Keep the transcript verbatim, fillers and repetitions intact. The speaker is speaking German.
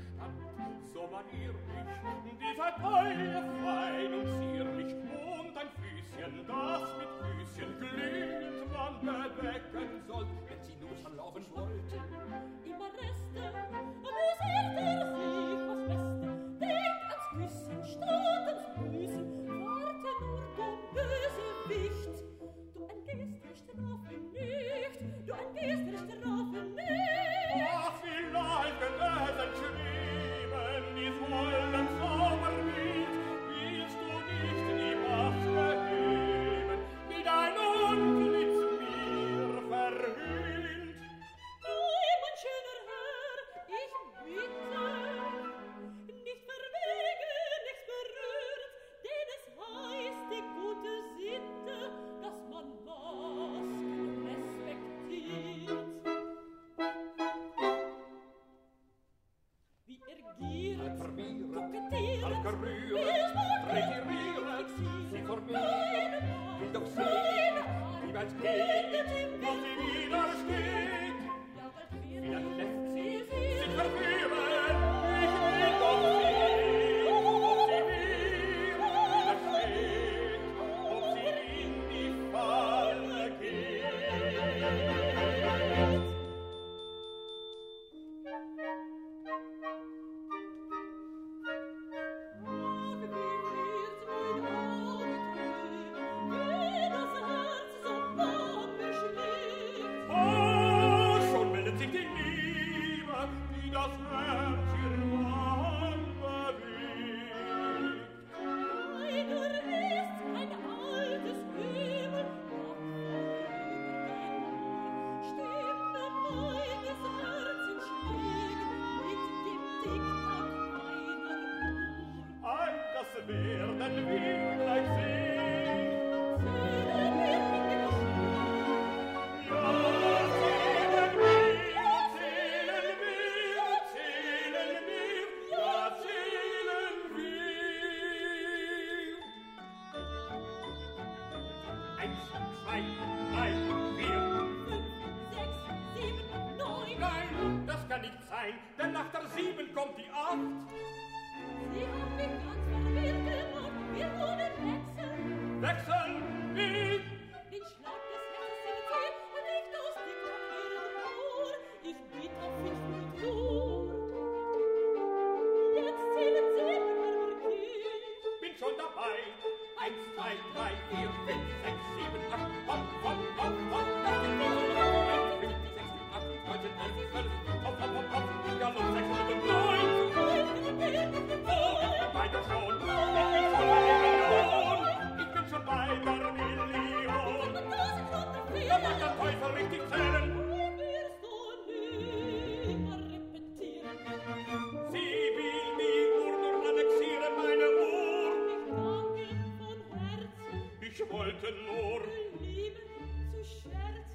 stand, so manier mich, dieser Teile fein und zierlich, und ein Füßchen, das mit Füßchen glühend man bedecken soll, wenn sie nur schon laufen wollte. Immer Reste, amüsiert er sich aufs Beste, denkt ans Küssen, statt ans Büßen, warte nur, du Bösewicht. Du entgehst der Strafe nicht, du entgehst der Strafe nicht. Ach, vielleicht gelesen schrieben, ist wollen Sommerwind, willst du nicht die Macht beheben, wie dein Antlitz mir verhüllt? Oi, mein schöner Herr, ich bitte, nicht verwegen, nicht berührt, denn es heißt die gute Sitte, dass man Masken respektiert. Wie er giert, kokettiert, gerührt, retiriert, sie vor mir, will doch sehen, wie weit geht, wo sie wieder steht. ja, bald wird Vielleicht lässt sie sie sich verführen, ich will doch sehen, ob sie wieder steht, ob sie in die Falle geht. Ach, wie wird mein Auge trüben, wenn das Herz so warm beschlägt. Oh, schon meldet sich die Liebe, die das Herz ihr Mann bewegt. Einer ist ein altes Übel, doch vorübergehend. Stimme meines Herzens schlägt mit dem Tick-Tack meiner Uhr. Ei, das werden wir gleich sehen. Zählen wir mit dem Ja, zählen wir, zählen wir, zählen wir, ja, zählen wir. Eins, zwei, drei, vier. fünf, sechs, sieben, neun. Nein, das kann nicht sein, denn nach der sieben kommt die acht. Sie haben mich ganz verwirrt gemacht, wir wollen wechseln. Wechseln, wie? Den Schlag des Herzens in den See und nicht aus dem Ohr. Ich bitt auf fünf Uhr. Jetzt zählen Sie, Herr Marquis. Bin schon dabei. Eins, zwei, drei, vier, fünf, sechs, sieben, acht. Hopp, hopp, hopp, hopp. Das sind die Eins, fünf, sechs, sieben, acht, neun, elf, zwölf. Hopp, hopp, hopp, hopp. Galopp, sechs, sieben, neun. Oh, weiter schon. Ich bin schon bei der Million. Ich bin schon bei der Million. Da macht der Teufel richtig zählen. Wirst du nimmer repetieren. Sie will die Uhr nur annexieren, meine Uhr. Ich danke von Herzen, Ich wollte nur Liebe zu scherzen.